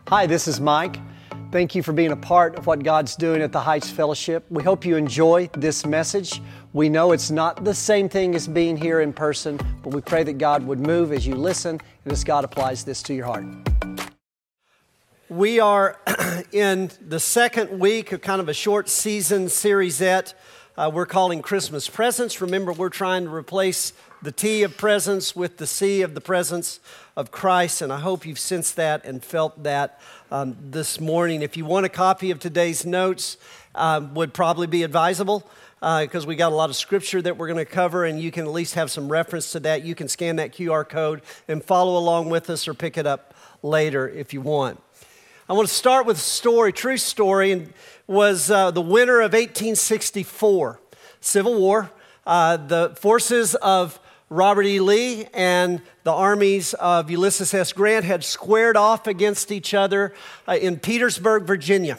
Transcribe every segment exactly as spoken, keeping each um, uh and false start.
Hi, this is Mike. Thank you for being a part of what God's doing at the Heights Fellowship. We hope you enjoy this message. We know it's not the same thing as being here in person, but we pray that God would move as you listen and as God applies this to your heart. We are in the second week of kind of a short season seriesette uh, we're calling Christmas Presents. Remember, we're trying to replace the T of presence with the C of the presence of Christ, and I hope you've sensed that and felt that um, this morning. If you want a copy of today's notes, uh, would probably be advisable because uh, we got a lot of scripture that we're going to cover, and you can at least have some reference to that. You can scan that Q R code and follow along with us or pick it up later if you want. I want to start with a story, true story, and was uh, the winter of eighteen sixty-four, Civil War. Uh, the forces of Robert E. Lee and the armies of Ulysses S. Grant had squared off against each other uh, in Petersburg, Virginia.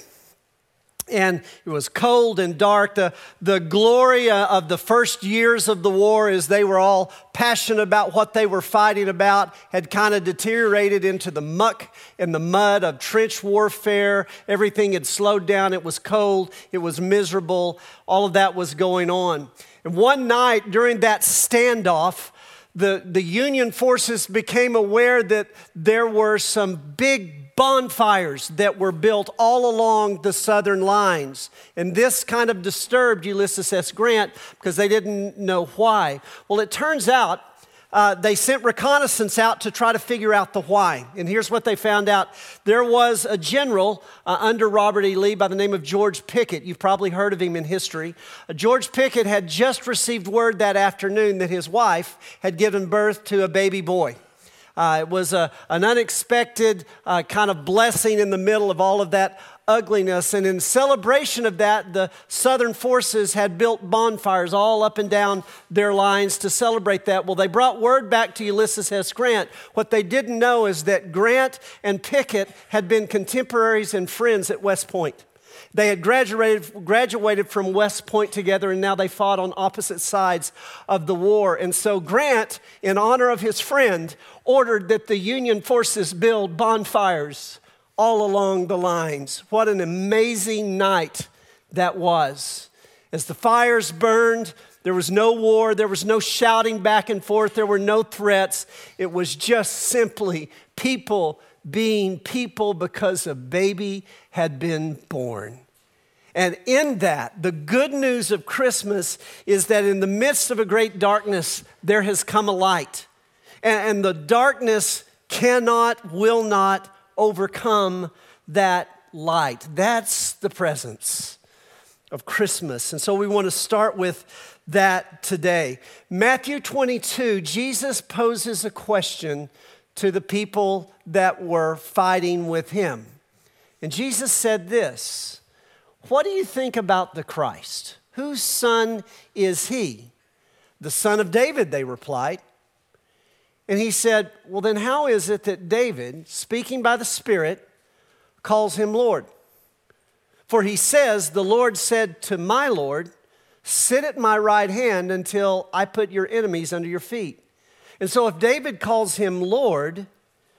And it was cold and dark. The, the glory uh, of the first years of the war, as they were all passionate about what they were fighting about, had kind of deteriorated into the muck and the mud of trench warfare. Everything had slowed down. It was cold. It was miserable. All of that was going on. And one night during that standoff, the, the Union forces became aware that there were some big bonfires that were built all along the southern lines. And this kind of disturbed Ulysses S. Grant because they didn't know why. Well, it turns out uh, they sent reconnaissance out to try to figure out the why. And here's what they found out. There was a general uh, under Robert E. Lee by the name of George Pickett. You've probably heard of him in history. Uh, George Pickett had just received word that afternoon that his wife had given birth to a baby boy. Uh, it was a, an unexpected uh, kind of blessing in the middle of all of that ugliness. And in celebration of that, the Southern forces had built bonfires all up and down their lines to celebrate that. Well, they brought word back to Ulysses S. Grant. What they didn't know is that Grant and Pickett had been contemporaries and friends at West Point. They had graduated, graduated from West Point together, and now they fought on opposite sides of the war. And so Grant, in honor of his friend, ordered that the Union forces build bonfires all along the lines. What an amazing night that was. As the fires burned, there was no war, there was no shouting back and forth, there were no threats. It was just simply people being people because a baby had been born. And in that, the good news of Christmas is that in the midst of a great darkness, there has come a light. And the darkness cannot, will not overcome that light. That's the presence of Christmas. And so we want to start with that today. Matthew twenty-two, Jesus poses a question to the people that were fighting with him. And Jesus said this, "What do you think about the Christ? Whose son is he?" "The son of David," they replied. And he said, "Well, then how is it that David, speaking by the Spirit, calls him Lord? For he says, 'The Lord said to my Lord, sit at my right hand until I put your enemies under your feet.'" And so if David calls him Lord,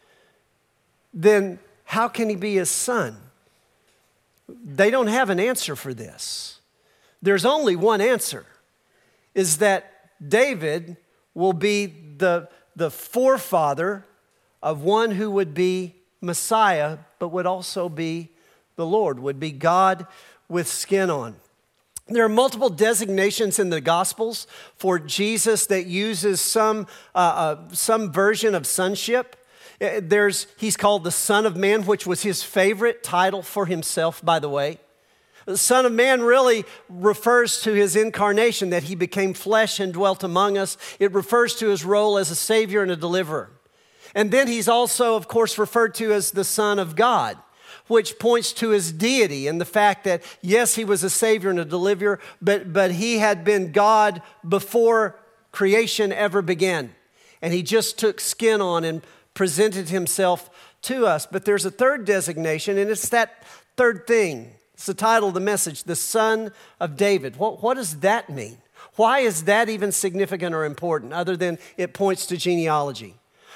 then how can he be his son? They don't have an answer for this. There's only one answer, is that David will be the, the forefather of one who would be Messiah, but would also be the Lord, would be God with skin on. There are multiple designations in the Gospels for Jesus that uses some, uh, uh, some version of sonship. There's, he's called the Son of Man, which was his favorite title for himself, by the way. The Son of Man really refers to his incarnation, that he became flesh and dwelt among us. It refers to his role as a Savior and a deliverer. And then he's also, of course, referred to as the Son of God, which points to his deity and the fact that, yes, he was a Savior and a deliverer, but, but he had been God before creation ever began. And he just took skin on and presented himself to us. But there's a third designation, and it's that third thing. It's the title of the message, the Son of David. What, what does that mean? Why is that even significant or important, other than it points to genealogy?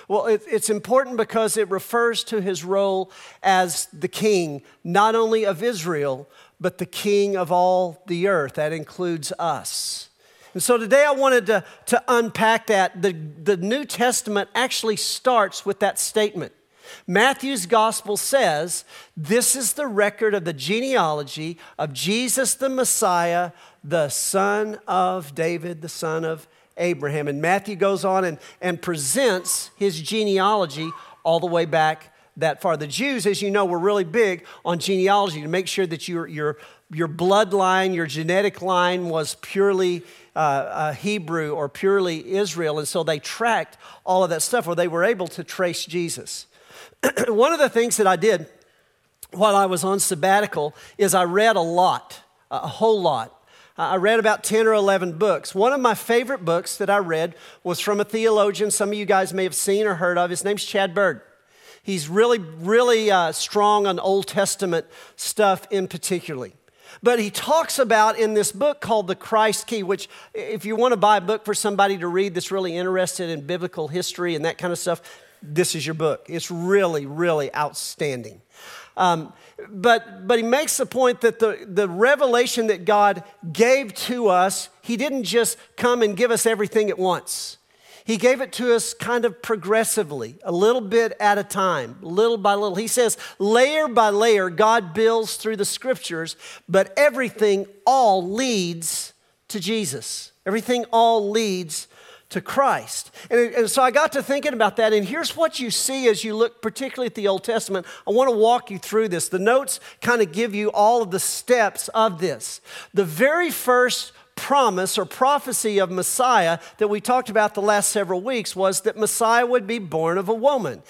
Well, it, it's important because it refers to his role as the king, not only of Israel, but the king of all the earth. That includes us. And so today I wanted to, to unpack that. The, the New Testament actually starts with that statement. Matthew's gospel says, this is the record of the genealogy of Jesus the Messiah, the son of David, the son of Abraham. And Matthew goes on and, and presents his genealogy all the way back that far. The Jews, as you know, were really big on genealogy to make sure that your, your, your bloodline, your genetic line was purely uh, uh, Hebrew or purely Israel. And so they tracked all of that stuff where they were able to trace Jesus. One of the things that I did while I was on sabbatical is I read a lot, a whole lot. I read about ten or eleven books. One of my favorite books that I read was from a theologian some of you guys may have seen or heard of. His name's Chad Bird. He's really, really uh, strong on Old Testament stuff in particularly. But he talks about in this book called The Christ Key, which if you want to buy a book for somebody to read that's really interested in biblical history and that kind of stuff, this is your book. It's really, really outstanding. Um, but but he makes the point that the, the revelation that God gave to us, he didn't just come and give us everything at once. He gave it to us kind of progressively, a little bit at a time, little by little. He says, layer by layer, God builds through the scriptures, but everything all leads to Jesus. Everything all leads to Christ. And, and so I got to thinking about that, and here's what you see as you look particularly at the Old Testament. I want to walk you through this. The notes kind of give you all of the steps of this. The very first promise or prophecy of Messiah that we talked about the last several weeks was that Messiah would be born of a woman.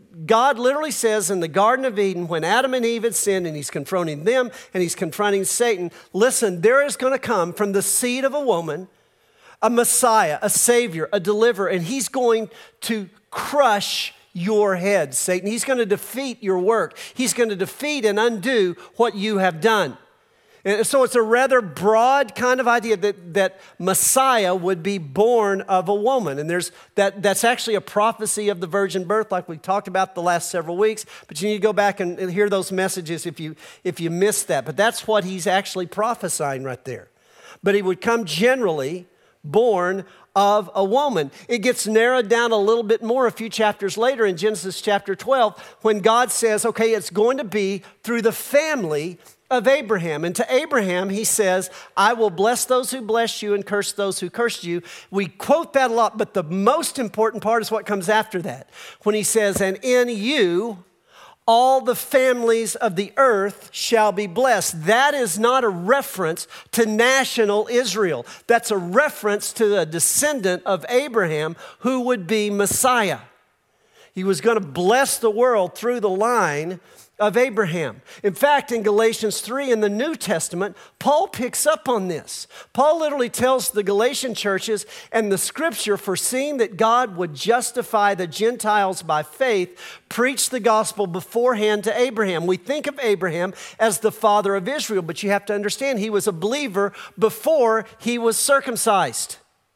God literally says in the Garden of Eden, when Adam and Eve had sinned and he's confronting them and he's confronting Satan, listen, there is going to come from the seed of a woman a Messiah, a Savior, a deliverer, and he's going to crush your head, Satan. He's going to defeat your work. He's going to defeat and undo what you have done. And so it's a rather broad kind of idea that, that Messiah would be born of a woman. And there's that that's actually a prophecy of the virgin birth like we talked about the last several weeks. But you need to go back and, and hear those messages if you, if you missed that. But that's what he's actually prophesying right there. But he would come generally born of a woman. It gets narrowed down a little bit more a few chapters later in Genesis chapter twelve when God says, okay, it's going to be through the family of Abraham. And to Abraham, he says, I will bless those who bless you and curse those who curse you. We quote that a lot, but the most important part is what comes after that. When he says, and in you, all the families of the earth shall be blessed. That is not a reference to national Israel. That's a reference to the descendant of Abraham who would be Messiah. He was going to bless the world through the line of Abraham. In fact, in Galatians three in the New Testament, Paul picks up on this. Paul literally tells the Galatian churches and the scripture, foreseeing that God would justify the Gentiles by faith, preached the gospel beforehand to Abraham. We think of Abraham as the father of Israel, but you have to understand he was a believer before he was circumcised.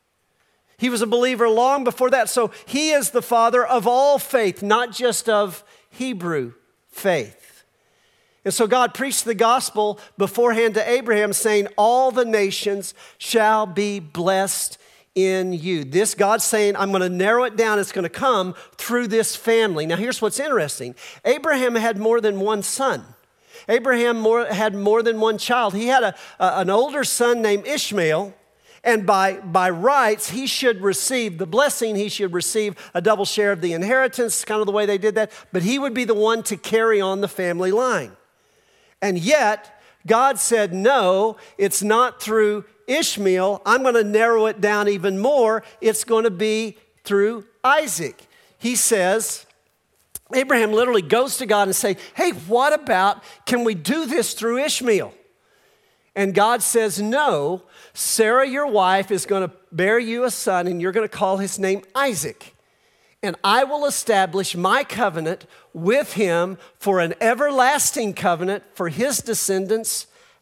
He was a believer long before that. So he is the father of all faith, not just of Hebrew faith. And so God preached the gospel beforehand to Abraham, saying, all the nations shall be blessed in you. This God's saying, I'm going to narrow it down. It's going to come through this family. Now, here's what's interesting. Abraham had more than one son. Abraham more, had more than one child. He had a, a, an older son named Ishmael. And by, by rights, he should receive the blessing. He should receive a double share of the inheritance, kind of the way they did that. But he would be the one to carry on the family line. And yet, God said, no, it's not through Ishmael. I'm going to narrow it down even more. It's going to be through Isaac. He says, Abraham literally goes to God and say, hey, what about, can we do this through Ishmael? And God says, no, Sarah, your wife, is going to bear you a son, and you're going to call his name Isaac. And I will establish my covenant with him for an everlasting covenant for his descendants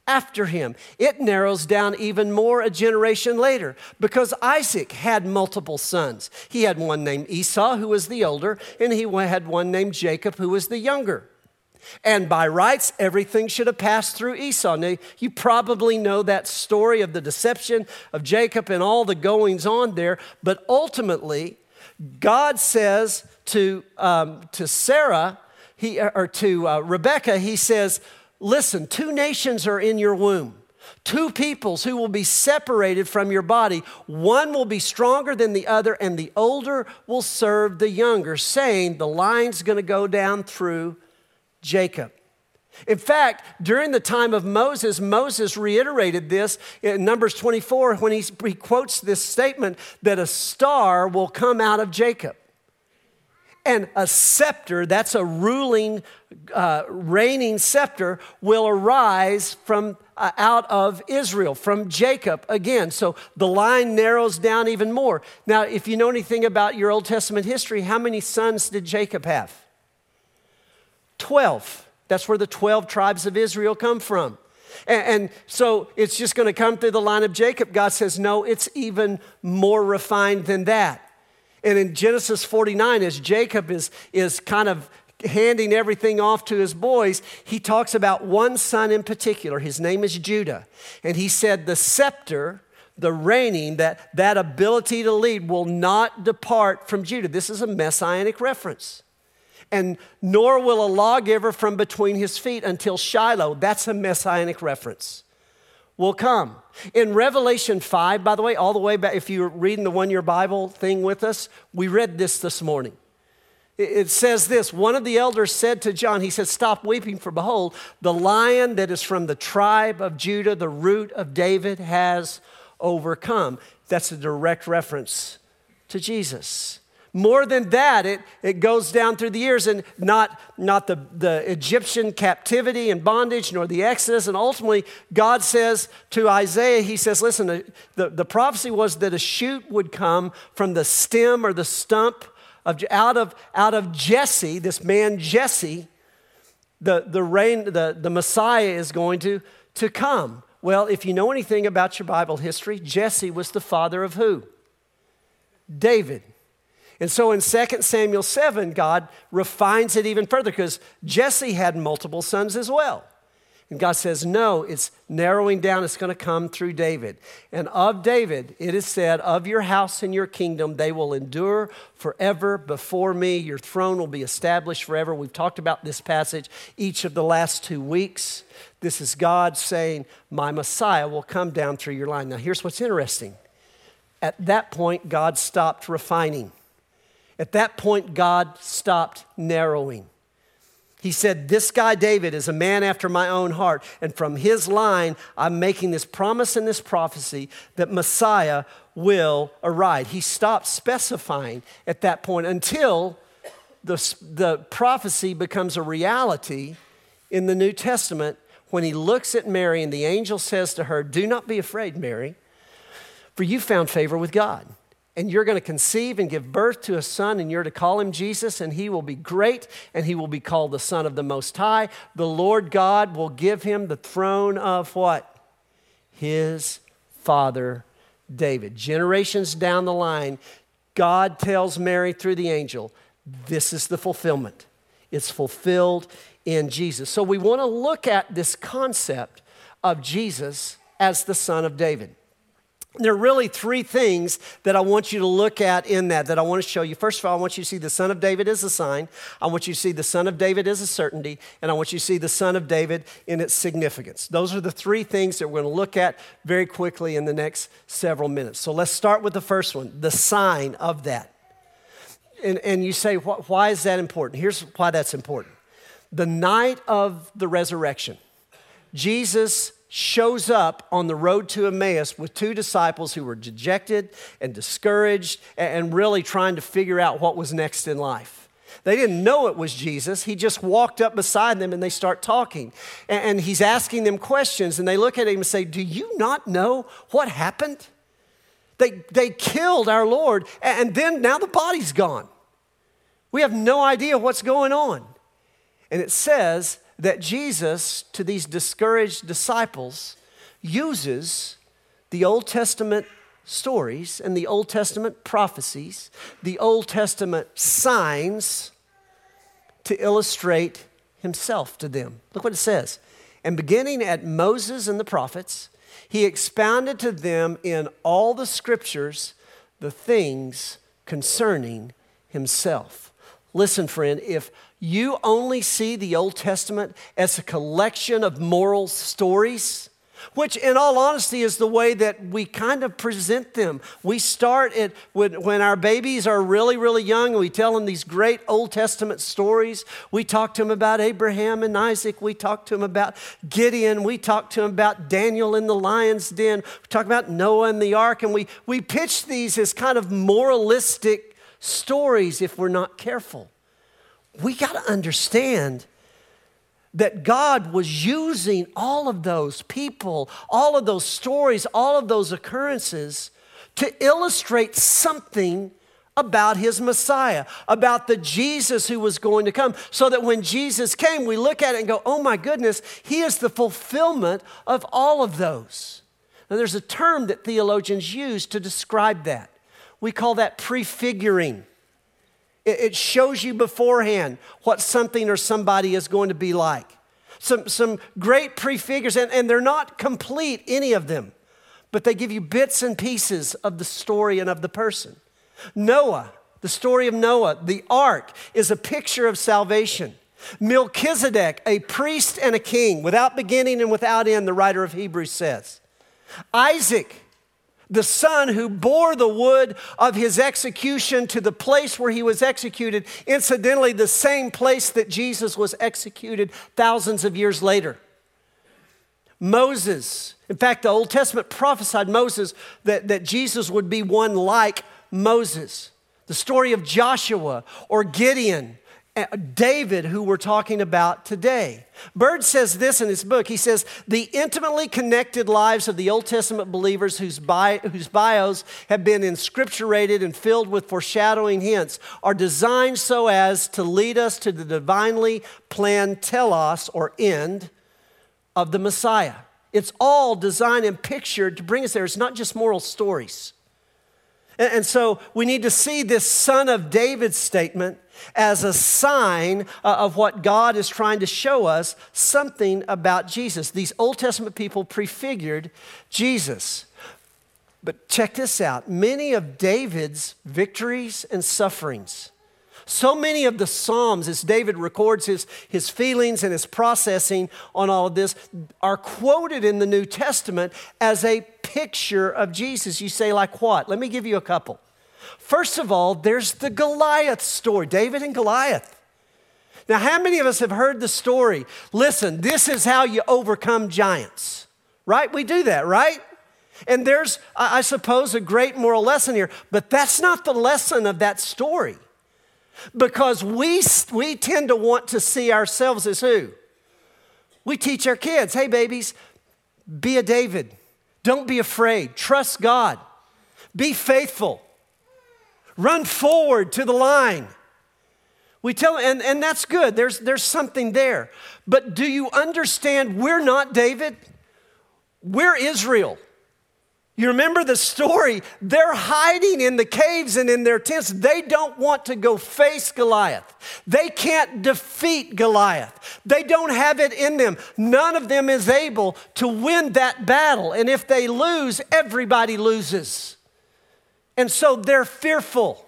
after him. It narrows down even more a generation later because Isaac had multiple sons. He had one named Esau, who was the older, and he had one named Jacob, who was the younger. And by rights, everything should have passed through Esau. Now, you probably know that story of the deception of Jacob and all the goings on there, but ultimately, God says to, um, to Sarah, he, or to uh, Rebekah, he says, listen, two nations are in your womb. Two peoples who will be separated from your body. One will be stronger than the other, and the older will serve the younger, saying the line's going to go down through Jacob. In fact, during the time of Moses, Moses reiterated this in Numbers twenty-four when he, he quotes this statement that a star will come out of Jacob. And a scepter, that's a ruling, uh, reigning scepter, will arise from uh, out of Israel, from Jacob again. So the line narrows down even more. Now, if you know anything about your Old Testament history, how many sons did Jacob have? Twelve. That's where the twelve tribes of Israel come from. And, and so it's just going to come through the line of Jacob. God says, no, it's even more refined than that. And in Genesis forty-nine, as Jacob is, is kind of handing everything off to his boys, he talks about one son in particular. His name is Judah. And he said, the scepter, the reigning, that, that ability to lead will not depart from Judah. This is a messianic reference. And nor will a lawgiver from between his feet until Shiloh. That's a messianic reference. Will come. In Revelation five, by the way, all the way back, if you're reading the one-year Bible thing with us, we read this this morning. It says this, one of the elders said to John, he said, stop weeping, for behold, the lion that is from the tribe of Judah, the root of David, has overcome. That's a direct reference to Jesus. More than that, it, it goes down through the years, and not, not the, the Egyptian captivity and bondage, nor the Exodus. And ultimately, God says to Isaiah, he says, listen, the, the prophecy was that a shoot would come from the stem or the stump of out of, out of Jesse, this man Jesse, the, the, reign, the, the Messiah is going to, to come. Well, if you know anything about your Bible history, Jesse was the father of who? David. And so in Second Samuel seven, God refines it even further because Jesse had multiple sons as well. And God says, no, it's narrowing down. It's going to come through David. And of David, it is said, of your house and your kingdom, they will endure forever before me. Your throne will be established forever. We've talked about this passage each of the last two weeks. This is God saying, my Messiah will come down through your line. Now, here's what's interesting. At that point, God stopped refining. At that point, God stopped narrowing. He said, this guy David is a man after my own heart. And from his line, I'm making this promise and this prophecy that Messiah will arise. He stopped specifying at that point until the, the prophecy becomes a reality in the New Testament when he looks at Mary and the angel says to her, do not be afraid, Mary, for you found favor with God. And you're going to conceive and give birth to a son, and you're to call him Jesus, and he will be great, and he will be called the Son of the Most High. The Lord God will give him the throne of what? His father David. Generations down the line, God tells Mary through the angel, this is the fulfillment. It's fulfilled in Jesus. So we want to look at this concept of Jesus as the Son of David. There are really three things that I want you to look at in that, that I want to show you. First of all, I want you to see the Son of David as a sign. I want you to see the Son of David as a certainty. And I want you to see the Son of David in its significance. Those are the three things that we're going to look at very quickly in the next several minutes. So let's start with the first one, the sign of that. And, and you say, why is that important? Here's why that's important. The night of the resurrection, Jesus shows up on the road to Emmaus with two disciples who were dejected and discouraged and really trying to figure out what was next in life. They didn't know it was Jesus. He just walked up beside them and they start talking. And he's asking them questions and they look at him and say, do you not know what happened? They, they killed our Lord and then now the body's gone. We have no idea what's going on. And it says that Jesus, to these discouraged disciples, uses the Old Testament stories and the Old Testament prophecies, the Old Testament signs to illustrate himself to them. Look what it says. And beginning at Moses and the prophets, he expounded to them in all the scriptures the things concerning himself. Listen, friend, if you only see the Old Testament as a collection of moral stories, which in all honesty is the way that we kind of present them. We start it when, when our babies are really, really young, and we tell them these great Old Testament stories. We talk to them about Abraham and Isaac. We talk to them about Gideon. We talk to them about Daniel in the lion's den. We talk about Noah and the ark, and we, we pitch these as kind of moralistic stories if we're not careful. We got to understand that God was using all of those people, all of those stories, all of those occurrences to illustrate something about his Messiah, about the Jesus who was going to come, so that when Jesus came, we look at it and go, oh my goodness, he is the fulfillment of all of those. Now there's a term that theologians use to describe that. We call that prefiguring. It shows you beforehand what something or somebody is going to be like. Some, some great prefigures, and, and they're not complete, any of them, but they give you bits and pieces of the story and of the person. Noah, the story of Noah, the ark, is a picture of salvation. Melchizedek, a priest and a king, without beginning and without end, the writer of Hebrews says. Isaac, the son who bore the wood of his execution to the place where he was executed, incidentally, the same place that Jesus was executed thousands of years later. Moses, in fact, the Old Testament prophesied Moses that, that Jesus would be one like Moses. The story of Joshua or Gideon, David, who we're talking about today. Bird says this in his book. He says, the intimately connected lives of the Old Testament believers whose, bi- whose bios have been inscripturated and filled with foreshadowing hints are designed so as to lead us to the divinely planned telos or end of the Messiah. It's all designed and pictured to bring us there. It's not just moral stories. And, and so we need to see this son of David statement as a sign uh, of what God is trying to show us, something about Jesus. These Old Testament people prefigured Jesus. But check this out. Many of David's victories and sufferings, so many of the Psalms, as David records his, his feelings and his processing on all of this, are quoted in the New Testament as a picture of Jesus. You say, like what? Let me give you a couple. First of all, there's the Goliath story, David and Goliath. Now, how many of us have heard the story? Listen, this is how you overcome giants, right? We do that, right? And there's, I suppose, a great moral lesson here, but that's not the lesson of that story. Because we, we tend to want to see ourselves as who? We teach our kids, hey babies, be a David. Don't be afraid. Trust God. Be faithful. Run forward to the line. We tell, and, and that's good. There's, there's something there. But do you understand we're not David? We're Israel. You remember the story? They're hiding in the caves and in their tents. They don't want to go face Goliath. They can't defeat Goliath. They don't have it in them. None of them is able to win that battle. And if they lose, everybody loses. And so they're fearful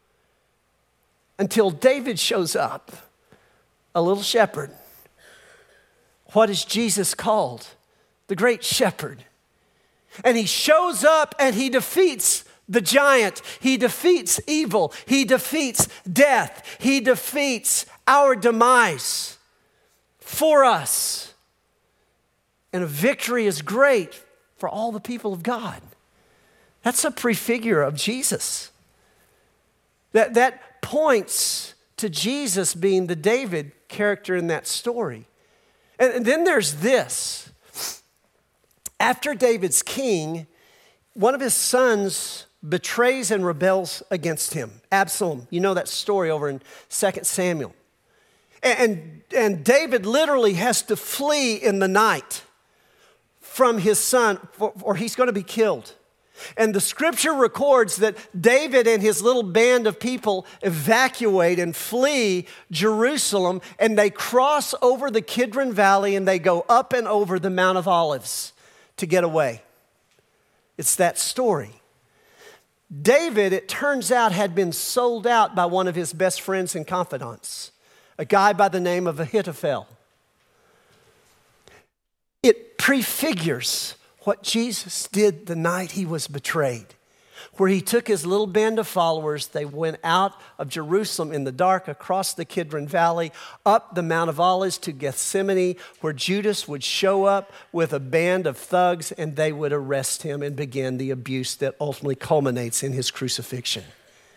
until David shows up, a little shepherd. What is Jesus called? The great shepherd. And he shows up and he defeats the giant. He defeats evil. He defeats death. He defeats our demise for us. And a victory is great for all the people of God. That's a prefigure of Jesus. That, that points to Jesus being the David character in that story. And, and then there's this. After David's king, one of his sons betrays and rebels against him. Absalom. You know that story over in Second Samuel. And, and David literally has to flee in the night from his son, or he's going to be killed. And the scripture records that David and his little band of people evacuate and flee Jerusalem, and they cross over the Kidron Valley and they go up and over the Mount of Olives to get away. It's that story. David, it turns out, had been sold out by one of his best friends and confidants, a guy by the name of Ahithophel. It prefigures what Jesus did the night he was betrayed, where he took his little band of followers. They went out of Jerusalem in the dark, across the Kidron Valley, up the Mount of Olives to Gethsemane, where Judas would show up with a band of thugs and they would arrest him and begin the abuse that ultimately culminates in his crucifixion.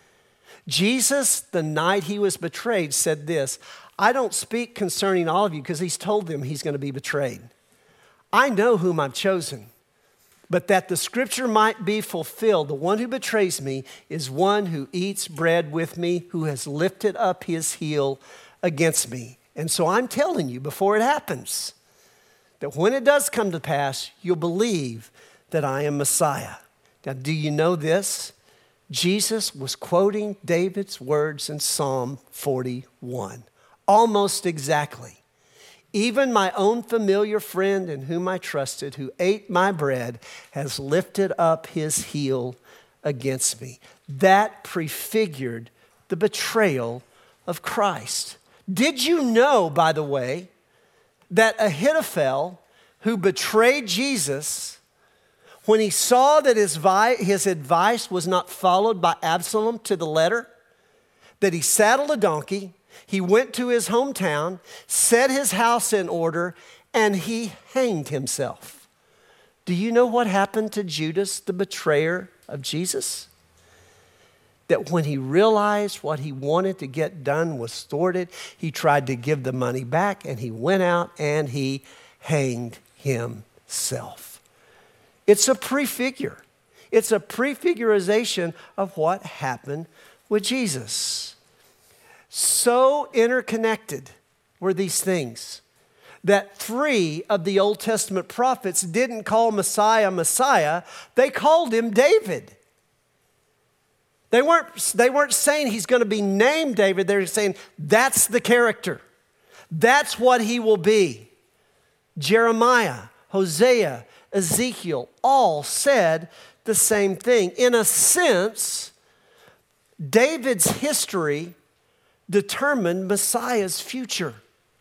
Jesus, the night he was betrayed, said this, "I don't speak concerning all of you," because he's told them he's going to be betrayed. "I know whom I've chosen. But that the scripture might be fulfilled, the one who betrays me is one who eats bread with me, who has lifted up his heel against me." And so I'm telling you before it happens, that when it does come to pass, you'll believe that I am Messiah. Now, do you know this? Jesus was quoting David's words in Psalm forty-one, almost exactly. "Even my own familiar friend in whom I trusted, who ate my bread, has lifted up his heel against me." That prefigured the betrayal of Christ. Did you know, by the way, that Ahithophel, who betrayed Jesus, when he saw that his, vi- his advice was not followed by Absalom to the letter, that he saddled a donkey, he went to his hometown, set his house in order, and he hanged himself. Do you know what happened to Judas, the betrayer of Jesus? That when he realized what he wanted to get done was thwarted, he tried to give the money back, and he went out and he hanged himself. It's a prefigure. It's a prefigurization of what happened with Jesus. So interconnected were these things that three of the Old Testament prophets didn't call Messiah Messiah, they called him David. They weren't, they weren't saying he's going to be named David, they were saying that's the character. That's what he will be. Jeremiah, Hosea, Ezekiel all said the same thing. In a sense, David's history determined Messiah's future.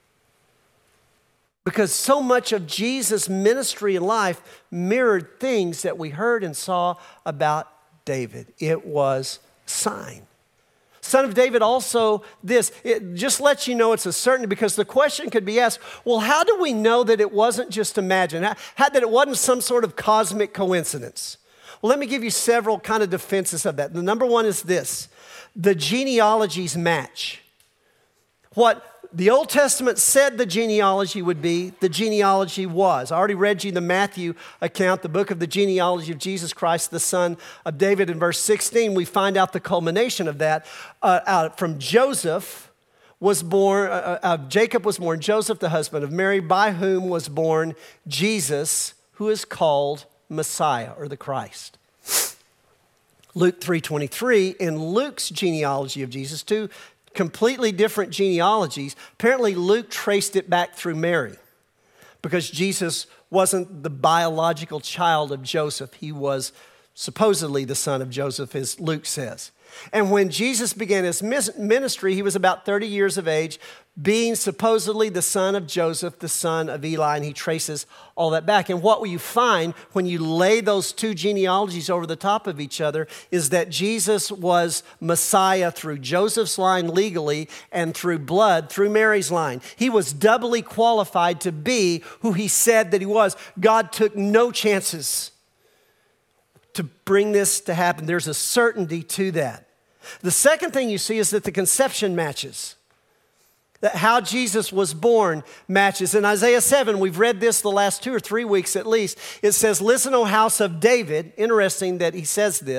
Because so much of Jesus' ministry and life mirrored things that we heard and saw about David. It was a sign. Son of David also this, it just lets you know it's a certainty, because the question could be asked, well, how do we know that it wasn't just imagined? How, how, that it wasn't some sort of cosmic coincidence? Well, let me give you several kind of defenses of that. The number one is this: the genealogies match. What the Old Testament said the genealogy would be, the genealogy was. I already read you the Matthew account, the book of the genealogy of Jesus Christ, the son of David. In verse sixteen, we find out the culmination of that. Uh, out from Joseph was born, uh, uh, Jacob was born Joseph, the husband of Mary, by whom was born Jesus, who is called Messiah, or the Christ. Luke three twenty-three, in Luke's genealogy of Jesus, two completely different genealogies. Apparently, Luke traced it back through Mary, because Jesus wasn't the biological child of Joseph. He was supposedly the son of Joseph, as Luke says. And when Jesus began his ministry, he was about thirty years of age, being supposedly the son of Joseph, the son of Eli, and he traces all that back. And what you find when you lay those two genealogies over the top of each other is that Jesus was Messiah through Joseph's line legally and through blood through Mary's line. He was doubly qualified to be who he said that he was. God took no chances to bring this to happen. There's a certainty to that. The second thing you see is that the conception matches. That how Jesus was born matches. In Isaiah seven, we've read this the last two or three weeks at least. It says, "Listen, O house of David." Interesting that he says this.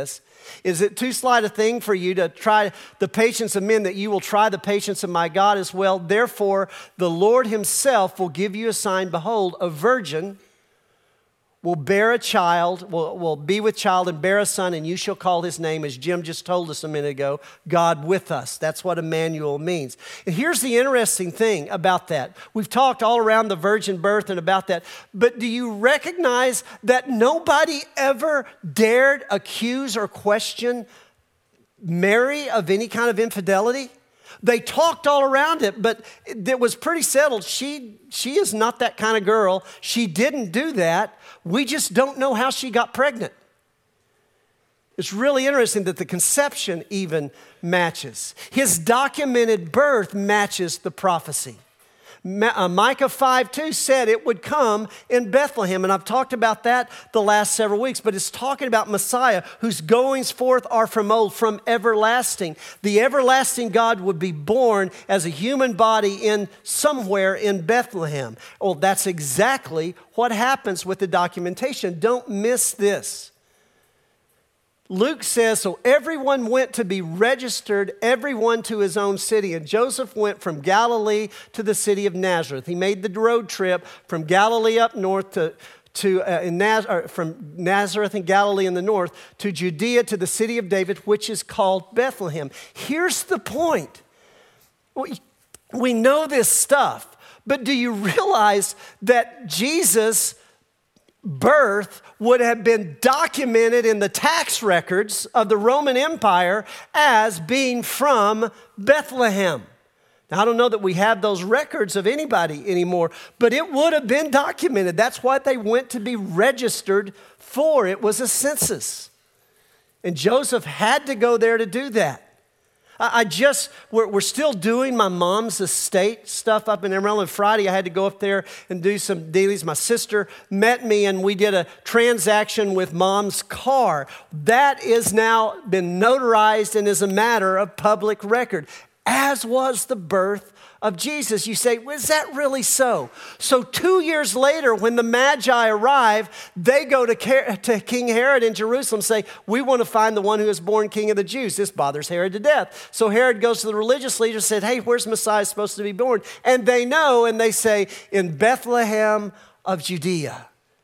Is it too slight a thing for you to try the patience of men that you will try the patience of my God as well? Therefore, the Lord himself will give you a sign. Behold, a virgin will bear a child, will, will be with child and bear a son, and you shall call his name, as Jim just told us a minute ago, God with us. That's what Emmanuel means. And here's the interesting thing about that. We've talked all around the virgin birth and about that, but do you recognize that nobody ever dared accuse or question Mary of any kind of infidelity? They talked all around it, but it was pretty settled. She, she is not that kind of girl. She didn't do that. We just don't know how she got pregnant. It's really interesting that the conception even matches. His documented birth matches the prophecy. Micah five two said it would come in Bethlehem, and I've talked about that the last several weeks, but it's talking about Messiah, whose goings forth are from old, from everlasting. The everlasting God would be born as a human body in somewhere in Bethlehem. Well, that's exactly what happens with the documentation. Don't miss this. Luke says, so everyone went to be registered, everyone to his own city. And Joseph went from Galilee to the city of Nazareth. He made the road trip from Galilee up north to, to uh, in Naz- or from Nazareth and Galilee in the north to Judea to the city of David, which is called Bethlehem. Here's the point. We, we know this stuff, but do you realize that Jesus' birth would have been documented in the tax records of the Roman Empire as being from Bethlehem? Now, I don't know that we have those records of anybody anymore, but it would have been documented. That's what they went to be registered for. It was a census. And Joseph had to go there to do that. I just, we're, we're still doing my mom's estate stuff up in Amarillo. And Friday, I had to go up there and do some dealings. My sister met me, and we did a transaction with mom's car. That is now been notarized and is a matter of public record, as was the birth of Jesus. You say, well, is that really so? So two years later, when the Magi arrive, they go to, to King Herod in Jerusalem and say, we want to find the one who is born King of the Jews. This bothers Herod to death. So Herod goes to the religious leaders and said, hey, where's Messiah supposed to be born? And they know, and they say, in Bethlehem of Judea.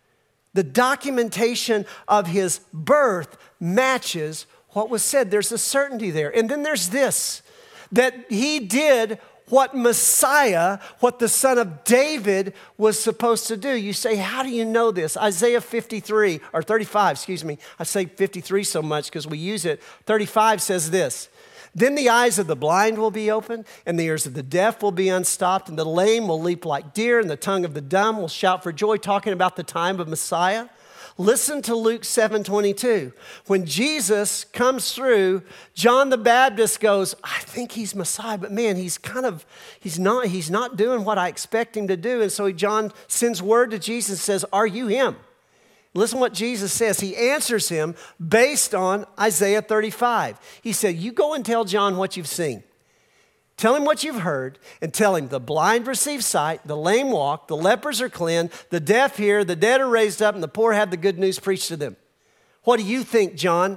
The documentation of his birth matches what was said. There's a certainty there. And then there's this, that he did what Messiah, what the son of David was supposed to do. You say, how do you know this? Isaiah fifty-three, or thirty-five, excuse me. I say fifty-three so much because we use it. thirty-five says this, then the eyes of the blind will be opened, and the ears of the deaf will be unstopped, and the lame will leap like deer, and the tongue of the dumb will shout for joy, talking about the time of Messiah. Listen to Luke seven twenty-two. When Jesus comes through, John the Baptist goes, I think he's Messiah, but man, he's kind of, he's not, he's not doing what I expect him to do. And so John sends word to Jesus and says, are you him? Listen what Jesus says. He answers him based on Isaiah thirty-five. He said, you go and tell John what you've seen. Tell him what you've heard, and tell him the blind receive sight, the lame walk, the lepers are cleansed, the deaf hear, the dead are raised up, and the poor have the good news preached to them. What do you think, John?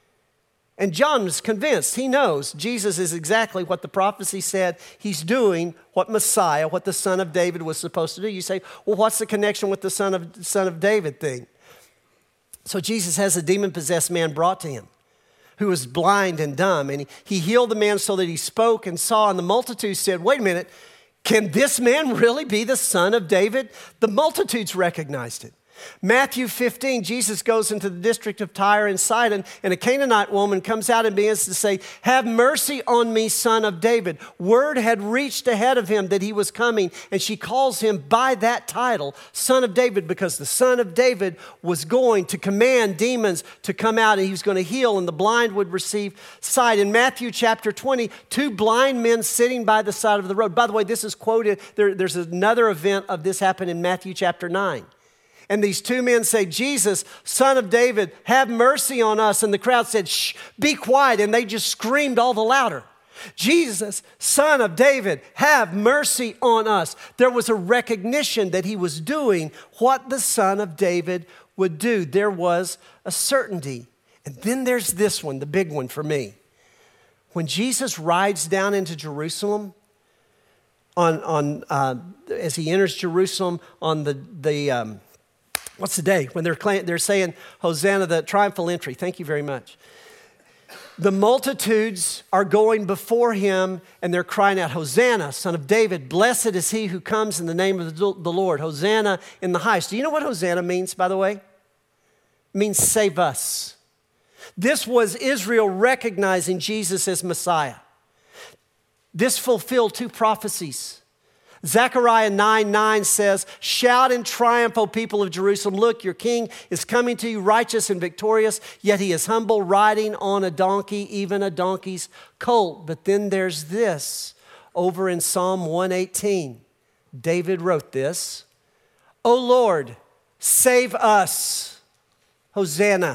And John was convinced. He knows Jesus is exactly what the prophecy said. He's doing what Messiah, what the son of David was supposed to do. You say, well, what's the connection with the son of, son of David thing? So Jesus has a demon-possessed man brought to him, who was blind and dumb. And he, he healed the man so that he spoke and saw. And the multitude said, wait a minute, can this man really be the son of David? The multitudes recognized it. Matthew fifteen, Jesus goes into the district of Tyre and Sidon, and a Canaanite woman comes out and begins to say, have mercy on me, son of David. Word had reached ahead of him that he was coming, and she calls him by that title, son of David, because the son of David was going to command demons to come out, and he was going to heal, and the blind would receive sight. In Matthew chapter twenty, two blind men sitting by the side of the road. By the way, this is quoted, there, there's another event of this happened in Matthew chapter nine. And these two men say, Jesus, son of David, have mercy on us. And the crowd said, shh, be quiet. And they just screamed all the louder. Jesus, son of David, have mercy on us. There was a recognition that he was doing what the son of David would do. There was a certainty. And then there's this one, the big one for me. When Jesus rides down into Jerusalem, on, on uh, as he enters Jerusalem on the, the um, what's the day? When they're, they're saying, Hosanna, the triumphal entry. Thank you very much. The multitudes are going before him and they're crying out, Hosanna, son of David, blessed is he who comes in the name of the Lord. Hosanna in the highest. Do you know what Hosanna means, by the way? It means save us. This was Israel recognizing Jesus as Messiah. This fulfilled two prophecies. Zechariah nine nine says, shout in triumph, O people of Jerusalem. Look, your king is coming to you righteous and victorious, yet he is humble, riding on a donkey, even a donkey's colt. But then there's this over in Psalm one eighteen. David wrote this, O Lord, save us. Hosanna.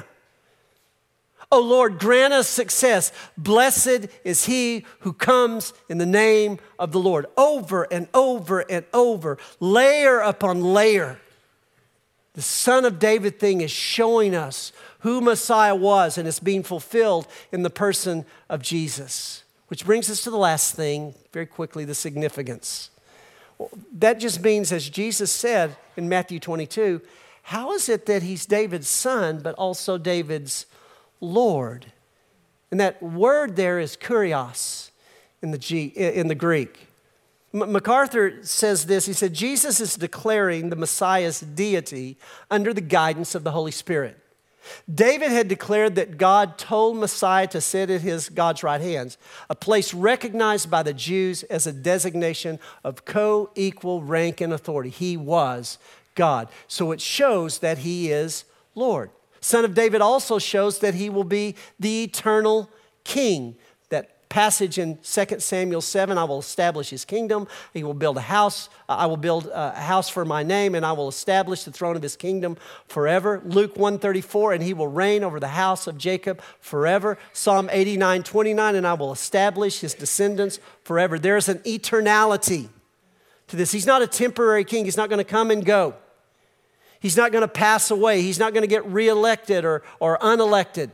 O Lord, grant us success. Blessed is he who comes in the name of the Lord. Over and over and over, layer upon layer. The Son of David thing is showing us who Messiah was, and it's being fulfilled in the person of Jesus. Which brings us to the last thing, very quickly, the significance. Well, that just means, as Jesus said in Matthew twenty-two, how is it that he's David's son, but also David's Lord? And that word there is kurios in the, G, in the Greek. M- MacArthur says this, he said, Jesus is declaring the Messiah's deity under the guidance of the Holy Spirit. David had declared that God told Messiah to sit at his God's right hands, a place recognized by the Jews as a designation of co-equal rank and authority. He was God. So it shows that he is Lord. Son of David also shows that he will be the eternal king. That passage in Second Samuel seven, I will establish his kingdom. He will build a house. I will build a house for my name, and I will establish the throne of his kingdom forever. Luke one thirty-four, and he will reign over the house of Jacob forever. Psalm eighty-nine twenty-nine, and I will establish his descendants forever. There's an eternality to this. He's not a temporary king. He's not going to come and go. He's not going to pass away. He's not going to get reelected or, or unelected.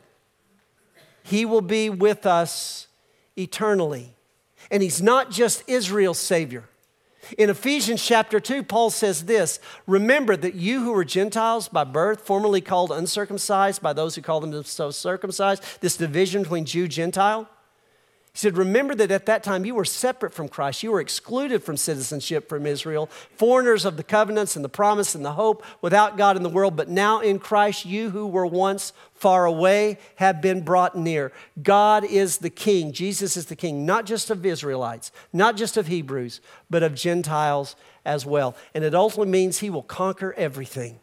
He will be with us eternally. And he's not just Israel's Savior. In Ephesians chapter two, Paul says this, remember that you who were Gentiles by birth, formerly called uncircumcised by those who call themselves circumcised, this division between Jew and Gentile. He said, remember that at that time you were separate from Christ. You were excluded from citizenship from Israel, foreigners of the covenants and the promise and the hope, without God in the world. But now in Christ, you who were once far away have been brought near. God is the King. Jesus is the King, not just of Israelites, not just of Hebrews, but of Gentiles as well. And it ultimately means he will conquer everything.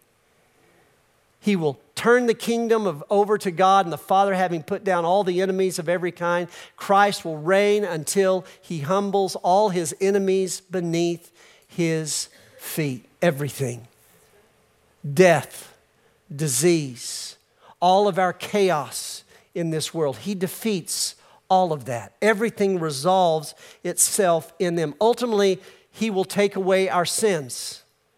He will turn the kingdom of, over to God and the Father, having put down all the enemies of every kind. Christ will reign until he humbles all his enemies beneath his feet. Everything. Death, disease, all of our chaos in this world. He defeats all of that. Everything resolves itself in them. Ultimately, he will take away our sins.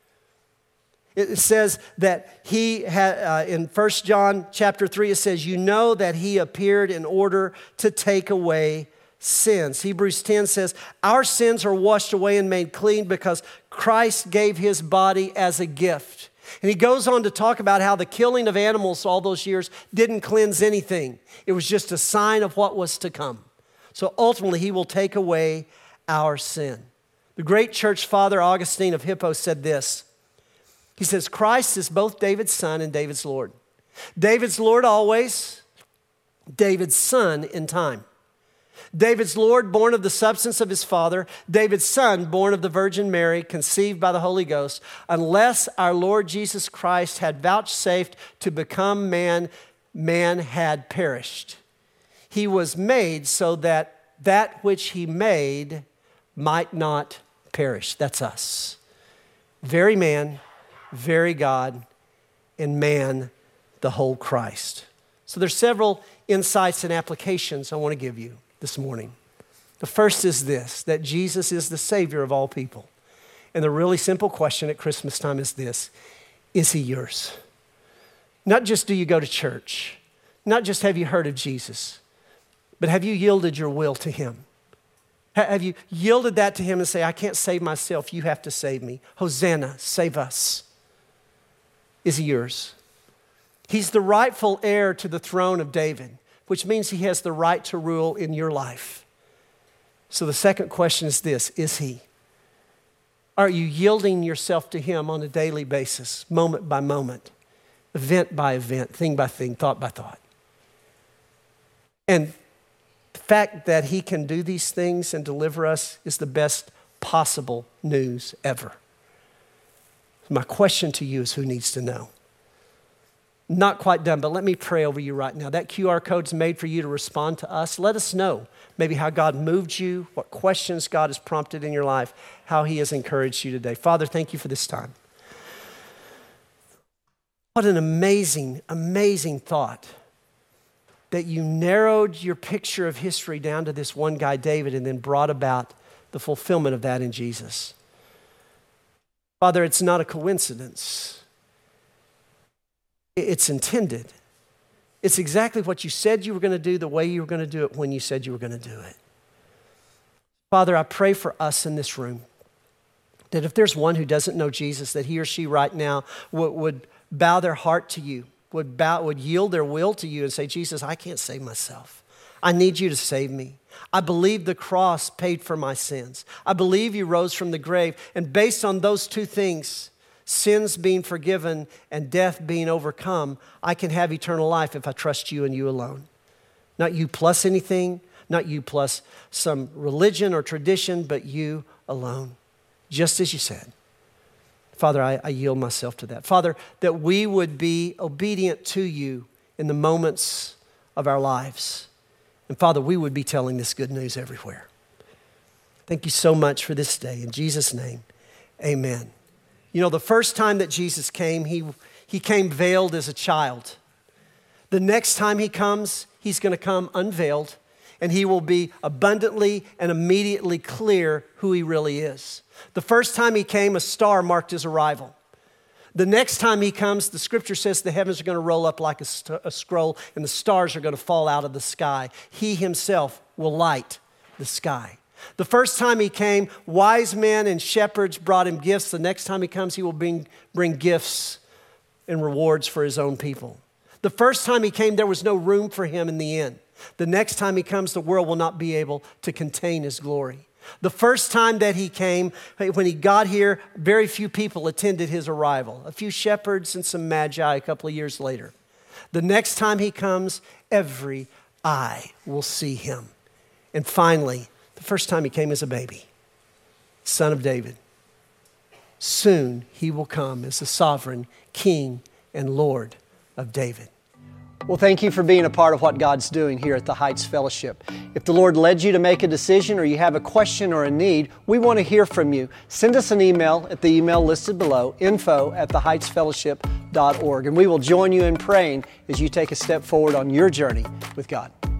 It says that he had, uh, in First John chapter three, it says, you know that he appeared in order to take away sins. Hebrews ten says, our sins are washed away and made clean because Christ gave his body as a gift. And he goes on to talk about how the killing of animals all those years didn't cleanse anything. It was just a sign of what was to come. So ultimately, he will take away our sin. The great church father Augustine of Hippo said this. He says, Christ is both David's son and David's Lord. David's Lord always, David's son in time. David's Lord, born of the substance of his father. David's son, born of the Virgin Mary, conceived by the Holy Ghost. Unless our Lord Jesus Christ had vouchsafed to become man, man had perished. He was made so that that which he made might not perish. That's us. Very man, very God, and man, the whole Christ. So there's several insights and applications I want to give you this morning. The first is this, that Jesus is the Savior of all people. And the really simple question at Christmas time is this, is he yours? Not just do you go to church, Not just have you heard of Jesus, but have you yielded your will to him? Have you yielded that to him and say, I can't save myself, you have to save me. Hosanna, save us. Is he yours? He's the rightful heir to the throne of David, which means he has the right to rule in your life. So the second question is this, is he? Are you yielding yourself to him on a daily basis, moment by moment, event by event, thing by thing, thought by thought? And the fact that he can do these things and deliver us is the best possible news ever. My question to you is, who needs to know? Not quite done, but let me pray over you right now. That Q R code's made for you to respond to us. Let us know maybe how God moved you, what questions God has prompted in your life, how he has encouraged you today. Father, thank you for this time. What an amazing, amazing thought that you narrowed your picture of history down to this one guy, David, and then brought about the fulfillment of that in Jesus. Father, it's not a coincidence. It's intended. It's exactly what you said you were going to do, the way you were going to do it, when you said you were going to do it. Father, I pray for us in this room that if there's one who doesn't know Jesus, that he or she right now would, would bow their heart to you, would bow, would yield their will to you and say, Jesus, I can't save myself. I need you to save me. I believe the cross paid for my sins. I believe you rose from the grave. And based on those two things, sins being forgiven and death being overcome, I can have eternal life if I trust you and you alone. Not you plus anything, not you plus some religion or tradition, but you alone, just as you said. Father, I, I yield myself to that. Father, that we would be obedient to you in the moments of our lives. And Father, we would be telling this good news everywhere. Thank you so much for this day. In Jesus' name, amen. You know, the first time that Jesus came, he, he came veiled as a child. The next time he comes, he's going to come unveiled, and he will be abundantly and immediately clear who he really is. The first time he came, a star marked his arrival. The next time he comes, the scripture says the heavens are going to roll up like a, st- a scroll, and the stars are going to fall out of the sky. He himself will light the sky. The first time he came, wise men and shepherds brought him gifts. The next time he comes, he will bring, bring gifts and rewards for his own people. The first time he came, there was no room for him in the inn. The next time he comes, the world will not be able to contain his glory. The first time that he came, when he got here, very few people attended his arrival. A few shepherds and some magi a couple of years later. The next time he comes, every eye will see him. And finally, the first time he came as a baby, son of David. Soon he will come as the sovereign King and Lord of David. Well, thank you for being a part of what God's doing here at the Heights Fellowship. If the Lord led you to make a decision or you have a question or a need, we want to hear from you. Send us an email at the email listed below, info at the heights fellowship dot org, and we will join you in praying as you take a step forward on your journey with God.